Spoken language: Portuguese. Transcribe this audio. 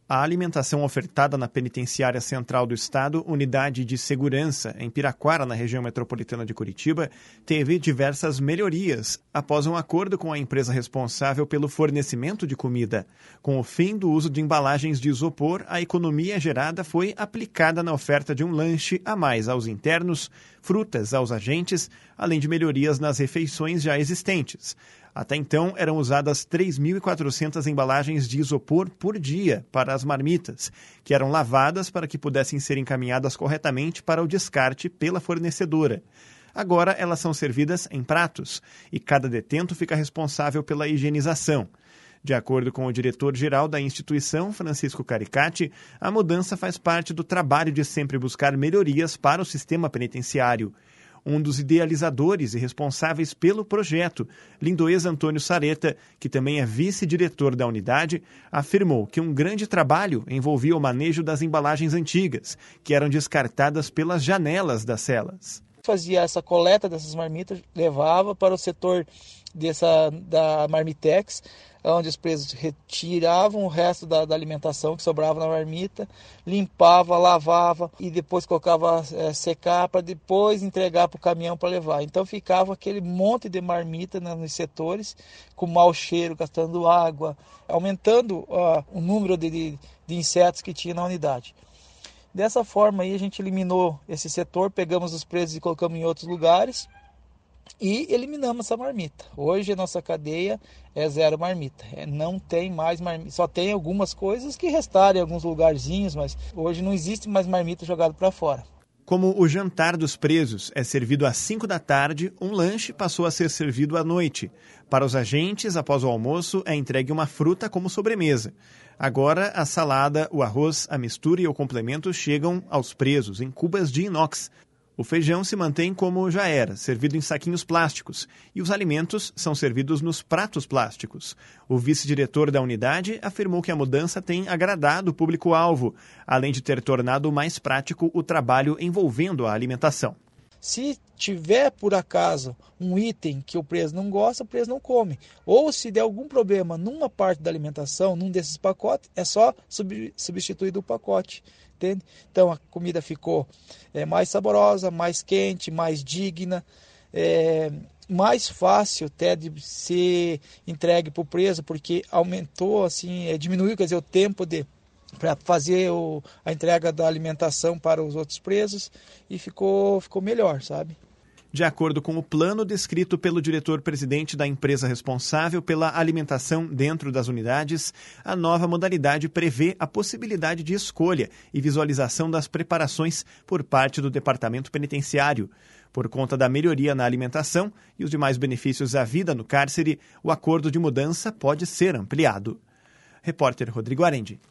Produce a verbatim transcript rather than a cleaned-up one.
A alimentação ofertada na Penitenciária Central do Estado, Unidade de Segurança, em Piraquara, na região metropolitana de Curitiba, teve diversas melhorias após um acordo com a empresa responsável pelo fornecimento de comida. Com o fim do uso de embalagens de isopor, a economia gerada foi aplicada na oferta de um lanche a mais aos internos, frutas aos agentes, além de melhorias nas refeições já existentes. Até então, eram usadas três mil e quatrocentas embalagens de isopor por dia para as marmitas, que eram lavadas para que pudessem ser encaminhadas corretamente para o descarte pela fornecedora. Agora, elas são servidas em pratos e cada detento fica responsável pela higienização. De acordo com o diretor-geral da instituição, Francisco Caricati, a mudança faz parte do trabalho de sempre buscar melhorias para o sistema penitenciário. Um dos idealizadores e responsáveis pelo projeto, Lindoez Antônio Sareta, que também é vice-diretor da unidade, afirmou que um grande trabalho envolvia o manejo das embalagens antigas, que eram descartadas pelas janelas das celas. Fazia essa coleta dessas marmitas, levava para o setor dessa, da Marmitex, onde os presos retiravam o resto da, da alimentação que sobrava na marmita, limpava, lavava e depois colocava é, secar para depois entregar para o caminhão para levar. Então ficava aquele monte de marmita, né, nos setores, com mau cheiro, gastando água, aumentando ó, o número de, de, de insetos que tinha na unidade. Dessa forma aí a gente eliminou esse setor, pegamos os presos e colocamos em outros lugares e eliminamos essa marmita. Hoje a nossa cadeia é zero marmita, é, não tem mais marmita, só tem algumas coisas que restaram em alguns lugarzinhos, mas hoje não existe mais marmita jogada para fora. Como o jantar dos presos é servido às cinco da tarde, um lanche passou a ser servido à noite. Para os agentes, após o almoço, é entregue uma fruta como sobremesa. Agora, a salada, o arroz, a mistura e o complemento chegam aos presos em cubas de inox. O feijão se mantém como já era, servido em saquinhos plásticos, e os alimentos são servidos nos pratos plásticos. O vice-diretor da unidade afirmou que a mudança tem agradado o público-alvo, além de ter tornado mais prático o trabalho envolvendo a alimentação. Se tiver, por acaso, um item que o preso não gosta, o preso não come. Ou se der algum problema numa parte da alimentação, num desses pacotes, é só substituir do pacote. Entende? Então a comida ficou é, mais saborosa, mais quente, mais digna, é, mais fácil até de ser entregue para o preso, porque aumentou, assim, é, diminuiu, quer dizer, o tempo de para fazer o, a entrega da alimentação para os outros presos e ficou, ficou melhor, sabe? De acordo com o plano descrito pelo diretor-presidente da empresa responsável pela alimentação dentro das unidades, a nova modalidade prevê a possibilidade de escolha e visualização das preparações por parte do Departamento Penitenciário. Por conta da melhoria na alimentação e os demais benefícios à vida no cárcere, o acordo de mudança pode ser ampliado. Repórter Rodrigo Arendi.